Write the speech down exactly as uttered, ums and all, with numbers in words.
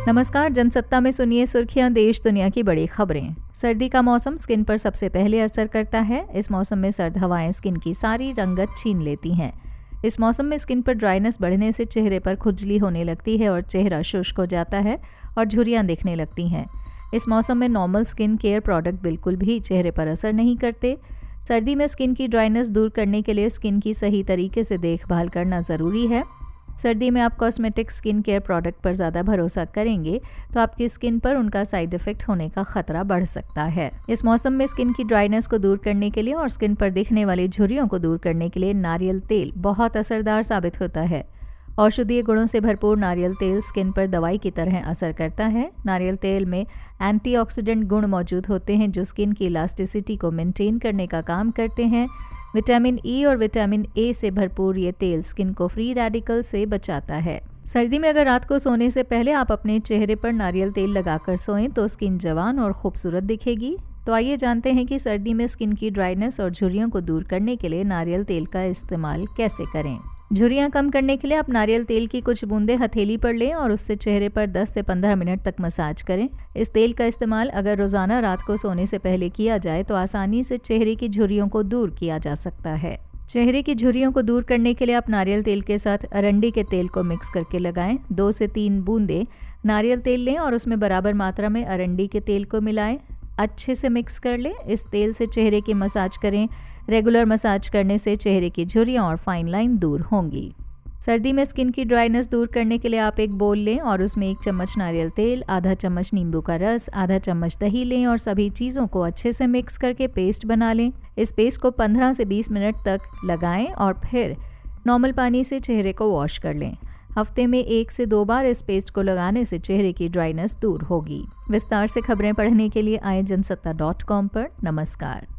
नमस्कार, जनसत्ता में सुनिए सुर्खियां देश दुनिया की बड़ी खबरें। सर्दी का मौसम स्किन पर सबसे पहले असर करता है। इस मौसम में सर्द हवाएं स्किन की सारी रंगत छीन लेती हैं। इस मौसम में स्किन पर ड्राइनेस बढ़ने से चेहरे पर खुजली होने लगती है और चेहरा शुष्क हो जाता है और झुर्रियां दिखने लगती हैं। इस मौसम में नॉर्मल स्किन केयर प्रोडक्ट बिल्कुल भी चेहरे पर असर नहीं करते। सर्दी में स्किन की ड्राइनेस दूर करने के लिए स्किन की सही तरीके से देखभाल करना ज़रूरी है। सर्दी में आप कॉस्मेटिक स्किन केयर प्रोडक्ट पर ज़्यादा भरोसा करेंगे तो आपकी स्किन पर उनका साइड इफ़ेक्ट होने का खतरा बढ़ सकता है। इस मौसम में स्किन की ड्राइनेस को दूर करने के लिए और स्किन पर दिखने वाली झुर्रियों को दूर करने के लिए नारियल तेल बहुत असरदार साबित होता है। औषधीय गुणों से भरपूर नारियल तेल स्किन पर दवाई की तरह असर करता है। नारियल तेल में एंटीऑक्सीडेंट गुण मौजूद होते हैं जो स्किन की इलास्टिसिटी को मेंटेन करने का काम करते हैं। विटामिन ई और विटामिन ए से भरपूर ये तेल स्किन को फ्री रेडिकल से बचाता है। सर्दी में अगर रात को सोने से पहले आप अपने चेहरे पर नारियल तेल लगाकर सोएं तो स्किन जवान और खूबसूरत दिखेगी। तो आइए जानते हैं कि सर्दी में स्किन की ड्राइनेस और झुर्रियों को दूर करने के लिए नारियल तेल का इस्तेमाल कैसे करें। झुर्रियां कम करने के लिए आप नारियल तेल की कुछ बूंदें हथेली पर लें और उससे चेहरे पर दस से पंद्रह मिनट तक मसाज करें। इस तेल का इस्तेमाल अगर रोज़ाना रात को सोने से पहले किया जाए तो आसानी से चेहरे की झुर्रियों को दूर किया जा सकता है। चेहरे की झुर्रियों को दूर करने के लिए आप नारियल तेल के साथ अरंडी के तेल को मिक्स करके लगाएं। दो से तीन बूंदें नारियल तेल लें और उसमें बराबर मात्रा में अरंडी के तेल को मिलाएं। अच्छे से मिक्स कर लें। इस तेल से चेहरे की मसाज करें। रेगुलर मसाज करने से चेहरे की झुर्रियां और फाइन लाइन दूर होंगी। सर्दी में स्किन की ड्राइनेस दूर करने के लिए आप एक बोल लें और उसमें एक चम्मच नारियल तेल, आधा चम्मच नींबू का रस, आधा चम्मच दही लें और सभी चीज़ों को अच्छे से मिक्स करके पेस्ट बना लें। इस पेस्ट को पंद्रह से बीस मिनट तक लगाएं और फिर नॉर्मल पानी से चेहरे को वॉश कर लें। हफ्ते में एक से दो बार इस पेस्ट को लगाने से चेहरे की ड्राइनेस दूर होगी। विस्तार से खबरें पढ़ने के लिए आए जनसत्ता डॉट कॉम पर। नमस्कार।